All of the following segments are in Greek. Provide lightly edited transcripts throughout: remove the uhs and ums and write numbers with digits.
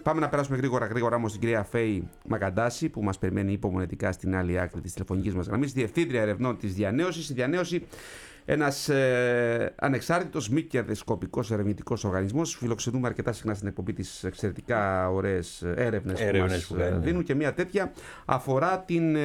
Πάμε να περάσουμε γρήγορα όμως στην κυρία Φαίη Μακαντάση, που μας περιμένει υπομονετικά στην άλλη άκρη της τηλεφωνικής μας γραμμής, Διευθύντρια Ερευνών της Διανέωσης. Η Διανέωση, ένας ανεξάρτητος μη κερδοσκοπικός ερευνητικός οργανισμός. Φιλοξενούμε αρκετά συχνά στην εκπομπή της εξαιρετικά ωραίες έρευνες που μας δίνουν, και μια τέτοια αφορά την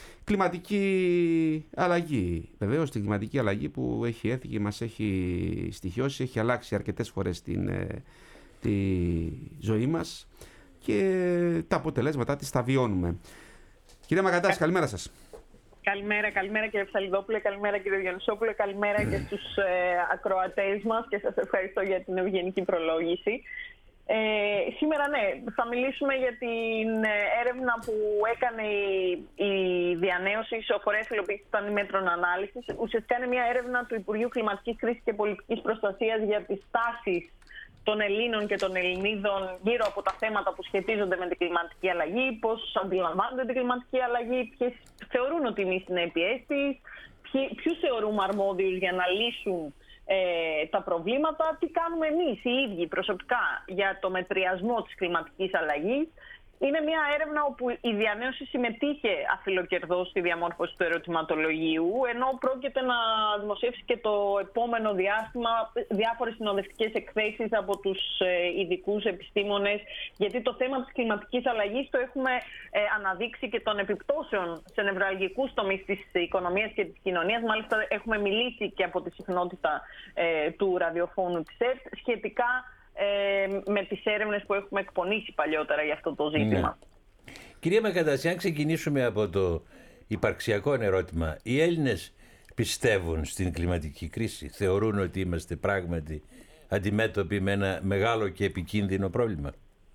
κλιματική αλλαγή. Βεβαίως την κλιματική αλλαγή που έχει έρθει και μας έχει στοιχειώσει, έχει αλλάξει αρκετές φορές τη ζωή μας και τα αποτελέσματά της τα βιώνουμε. Κυρία Μακαντάση, καλημέρα σας. Καλημέρα κύριε Ψαλιδόπουλε, καλημέρα κύριε Διονυσόπουλε, καλημέρα και στους ακροατές μας και σας ευχαριστώ για την ευγενική προλόγηση. Σήμερα θα μιλήσουμε για την έρευνα που έκανε η Διανέωση σε φορέα υλοποίησης των μέτρων ανάλυσης. Ουσιαστικά είναι μια έρευνα του Υπουργείου Κλιματικής Κρίσης και Πολιτικής Προστασίας για τις τάσεις των Ελλήνων και των Ελληνίδων γύρω από τα θέματα που σχετίζονται με την κλιματική αλλαγή, πώς αντιλαμβάνονται την κλιματική αλλαγή, ποιες θεωρούν ότι είναι οι συνέπειές της, ποιους θεωρούμε αρμόδιους για να λύσουν τα προβλήματα, τι κάνουμε εμείς οι ίδιοι προσωπικά για το μετριασμό της κλιματικής αλλαγής. Είναι μια έρευνα όπου η Διανέωση συμμετείχε αφιλοκερδώς στη διαμόρφωση του ερωτηματολογίου, ενώ πρόκειται να δημοσιεύσει και το επόμενο διάστημα διάφορες συνοδευτικές εκθέσεις από τους ειδικούς επιστήμονες, γιατί το θέμα της κλιματικής αλλαγής το έχουμε αναδείξει και των επιπτώσεων σε νευραλγικούς τομείς της οικονομίας και της κοινωνίας. Μάλιστα έχουμε μιλήσει και από τη συχνότητα του ραδιοφώνου της ΕΡΤ σχετικά με τις έρευνες που έχουμε εκπονήσει παλιότερα για αυτό το ζήτημα. Ναι. Κυρία Μακαντάση, αν ξεκινήσουμε από το υπαρξιακό ερώτημα, οι Έλληνες πιστεύουν στην κλιματική κρίση, θεωρούν ότι είμαστε πράγματι αντιμέτωποι με ένα μεγάλο και επικίνδυνο πρόβλημα?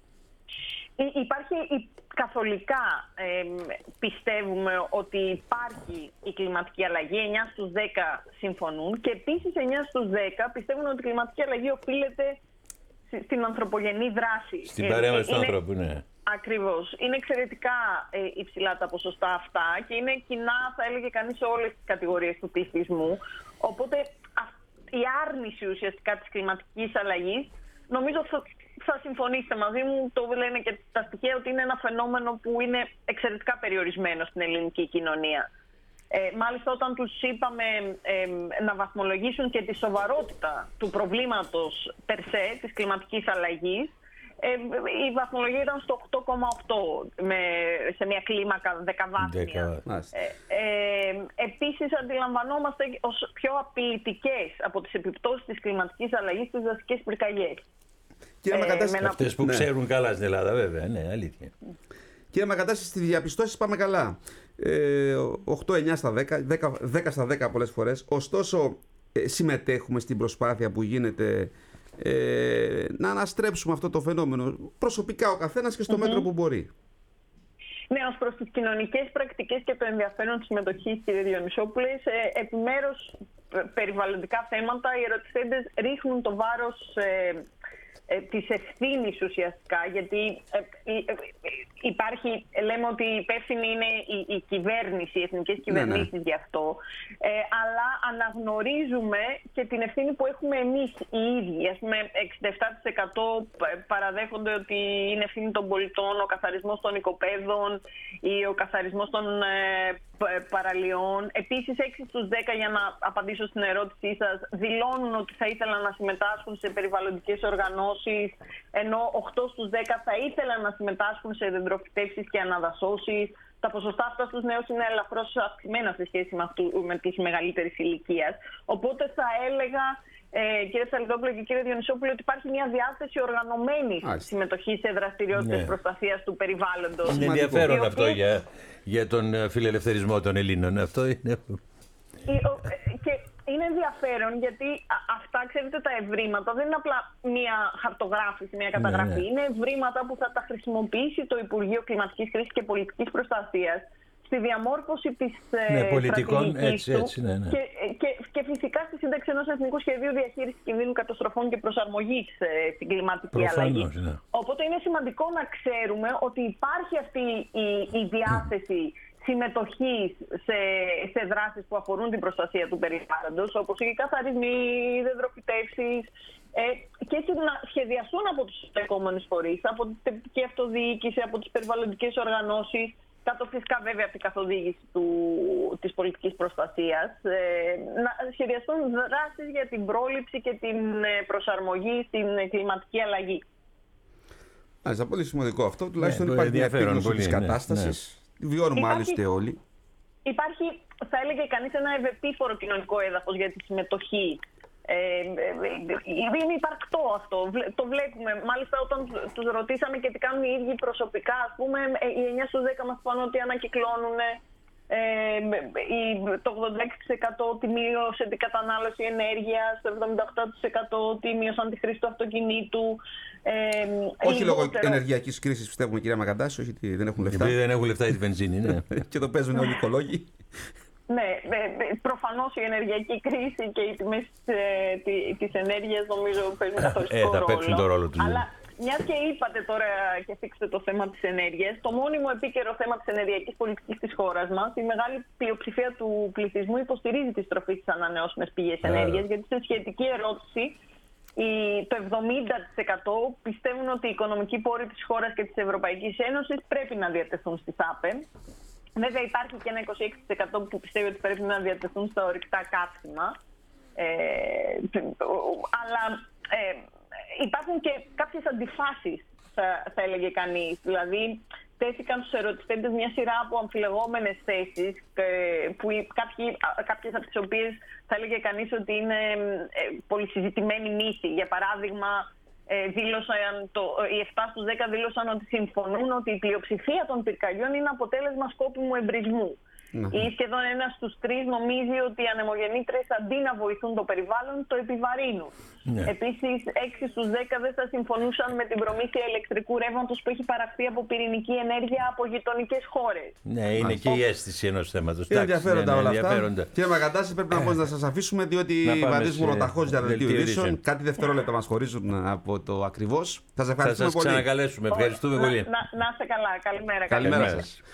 Υπάρχει καθολικά, πιστεύουμε ότι υπάρχει η κλιματική αλλαγή, 9 στους 10 συμφωνούν, και επίσης 9 στους 10 πιστεύουν ότι η κλιματική αλλαγή οφείλεται στην ανθρωπογενή δράση. Στην παρέμβαση του ανθρώπου, ναι. Ακριβώς. Είναι εξαιρετικά υψηλά τα ποσοστά αυτά και είναι κοινά, θα έλεγε κανείς, σε όλες τις κατηγορίες του πληθυσμού. Οπότε η άρνηση ουσιαστικά της κλιματικής αλλαγής, νομίζω θα συμφωνήσετε μαζί μου, το λένε και τα στοιχεία, ότι είναι ένα φαινόμενο που είναι εξαιρετικά περιορισμένο στην ελληνική κοινωνία. Μάλιστα, όταν τους είπαμε να βαθμολογήσουν και τη σοβαρότητα του προβλήματος περσέ της κλιματικής αλλαγής, η βαθμολογία ήταν στο 8,8 σε μια κλίμακα δεκαβάθμια. Επίσης, αντιλαμβανόμαστε ως πιο απειλητικές από τις επιπτώσεις της κλιματικής αλλαγής τις δασικές πυρκαγιές. Αυτές που ξέρουν καλά στην Ελλάδα, βέβαια, ναι, αλήθεια. Κύριε Μακαντάση, στη διαπιστώσεις πάμε καλά. 8-9 στα 10, 10 στα 10 πολλές φορές. Ωστόσο, συμμετέχουμε στην προσπάθεια που γίνεται να αναστρέψουμε αυτό το φαινόμενο προσωπικά ο καθένας και στο μέτρο που μπορεί. Ναι, ως προς τις κοινωνικές πρακτικές και το ενδιαφέρον της συμμετοχής, κύριε Διονυσόπουλε, επιμέρους περιβαλλοντικά θέματα, οι ερωτηθέντες ρίχνουν το βάρος της ευθύνης ουσιαστικά, γιατί υπάρχει, λέμε ότι υπεύθυνη είναι η κυβέρνηση, οι εθνικές κυβερνήσεις γι' αυτό, αλλά αναγνωρίζουμε και την ευθύνη που έχουμε εμείς οι ίδιοι. Ας πούμε, 67% παραδέχονται ότι είναι ευθύνη των πολιτών ο καθαρισμός των οικοπαίδων ή ο καθαρισμός των παραλιών. Επίσης, 6 στους 10, για να απαντήσω στην ερώτησή σας, δηλώνουν ότι θα ήθελαν να συμμετάσχουν σε περιβαλλοντικές οργανώσεις, ενώ 8 στους 10 θα ήθελαν να συμμετάσχουν σε δεντροφυτεύσεις και αναδασώσεις. Τα ποσοστά αυτά στους νέους είναι ελαφρώς αυξημένα σε σχέση με τους μεγαλύτερης ηλικίας. Οπότε θα έλεγα, κύριε Ψαλιδόπουλε και κύριε Διονυσόπουλε, ότι υπάρχει μια διάθεση οργανωμένης συμμετοχής σε δραστηριότητες προστασίας του περιβάλλοντος. Είναι ενδιαφέρον αυτό για τον φιλελευθερισμό των Ελλήνων. Αυτό είναι. Και είναι ενδιαφέρον γιατί αυτά, ξέρετε, τα ευρήματα δεν είναι απλά μια χαρτογράφηση, μια καταγραφή. Είναι ευρήματα που θα τα χρησιμοποιήσει το Υπουργείο Κλιματικής Κρίσης και Πολιτικής Προστασίας στη διαμόρφωση της στρατηγικής του και φυσικά στη σύνταξη ενός Εθνικού Σχεδίου Διαχείρισης Κινδύνου Καταστροφών και Προσαρμογής στην κλιματική αλλαγή. Οπότε είναι σημαντικό να ξέρουμε ότι υπάρχει αυτή η διάθεση συμμετοχής σε δράσεις που αφορούν την προστασία του περιβάλλοντος, όπως οι καθαρισμοί, οι δεντροφυτεύσεις, και έτσι να σχεδιαστούν από τους επόμενους φορείς, από την τοπική αυτοδιοίκηση, από τις περιβαλλοντικές οργανώσεις, κάτω φυσικά βέβαια από την καθοδήγηση της πολιτικής προστασίας, να σχεδιαστούν δράσεις για την πρόληψη και την προσαρμογή στην κλιματική αλλαγή. Μάλιστα, πολύ σημαντικό αυτό. Τουλάχιστον υπάρχει μια επίγνωση της κατάστασης. Βιώνουμε άλλωστε όλοι. Υπάρχει, θα έλεγε κανείς, ένα ευεπίφορο κοινωνικό έδαφος για τη συμμετοχή. Είναι υπαρκτό αυτό. Το βλέπουμε. Μάλιστα, όταν τους ρωτήσαμε και τι κάνουν οι ίδιοι προσωπικά, ας πούμε, οι 9 στους 10 μας είπαν ότι ανακυκλώνουν. Το 86% ότι μείωσε την κατανάλωση ενέργειας, το 78% ότι μείωσαν τη χρήση του αυτοκινήτου. Όχι λόγω ενεργειακής κρίσης, πιστεύουμε, κυρία Μακαντάση, όχι ότι δεν έχουν λεφτά. Γιατί δεν έχουν λεφτά για τη βενζίνη, ναι. Και το παίζουν όλοι οι οικολόγοι. Ναι, προφανώς η ενεργειακή κρίση και οι τιμές της ενέργειας νομίζω παίζουν καθοριστικό ρόλο. Θα παίξουν το ρόλο τους. Αλλά μιας και είπατε τώρα και θίξετε το θέμα της ενέργειας, το μόνιμο επίκαιρο θέμα της ενεργειακής πολιτικής της χώρας μας, η μεγάλη πλειοψηφία του πληθυσμού υποστηρίζει τη στροφή στις ανανεώσιμες πηγές ενέργειας, γιατί σε σχετική ερώτηση το 70% πιστεύουν ότι οι οικονομικοί πόροι της χώρας και της Ευρωπαϊκής Ένωσης πρέπει να διατεθούν στις ΑΠΕ. Βέβαια υπάρχει και ένα 26% που πιστεύει ότι πρέπει να διατεθούν στα ορυκτά καύσιμα. Αλλά υπάρχουν και κάποιες αντιφάσεις, θα έλεγε κανείς. Δηλαδή, τέθηκαν στους ερωτηθέντες μια σειρά από αμφιλεγόμενες θέσεις, που κάποιες από τις οποίες θα έλεγε κανείς ότι είναι πολυσυζητημένη μύθη. Για παράδειγμα, οι 7 στους 10 δήλωσαν ότι συμφωνούν ότι η πλειοψηφία των πυρκαγιών είναι αποτέλεσμα σκόπιμου εμπρισμού. Ή σχεδόν 1 στους 3 νομίζει ότι οι ανεμογεννήτρες αντί να βοηθούν το περιβάλλον, το επιβαρύνουν. Ναι. Επίσης, 6 στους 10 δεν θα συμφωνούσαν με την προμήθεια ηλεκτρικού ρεύματος που έχει παραχθεί από πυρηνική ενέργεια από γειτονικές χώρες. Ναι, είναι και η αίσθηση ενός θέματος. Είναι ενδιαφέροντα όλα αυτά. Κύριε Μακαντάση, πρέπει να σας αφήσουμε, διότι βαδίζουμε ρωταχώς για δελτίο ειδήσεων. Κάτι δευτερόλεπτα μας χωρίζουν από το ακριβώς. Θα σας ευχαριστούμε πολύ. Θα σας ξανακαλέσουμε. Ευχαριστούμε πολύ. Να είστε καλά. Καλημέρα σας.